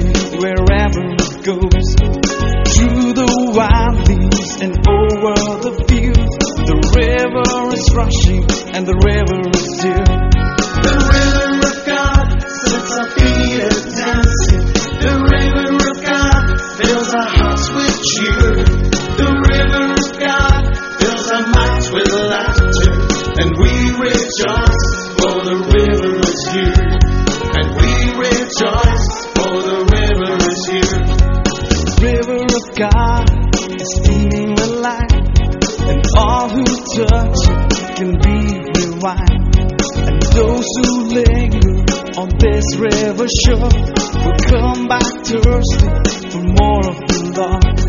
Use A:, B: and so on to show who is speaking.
A: dancing wherever it goes, through the valleys and over the fields. The river is rushing and the river is dear.
B: The river of God sets our feet a dancing. The river of God fills our hearts with cheer. The river of God fills our minds with laughter, and we rejoice for the river is here. And we rejoice for the river is here.
A: The river of God is steaming with light, and all who touch it can be revived. And those who linger on this river shore will come back thirsty for more of the Lord.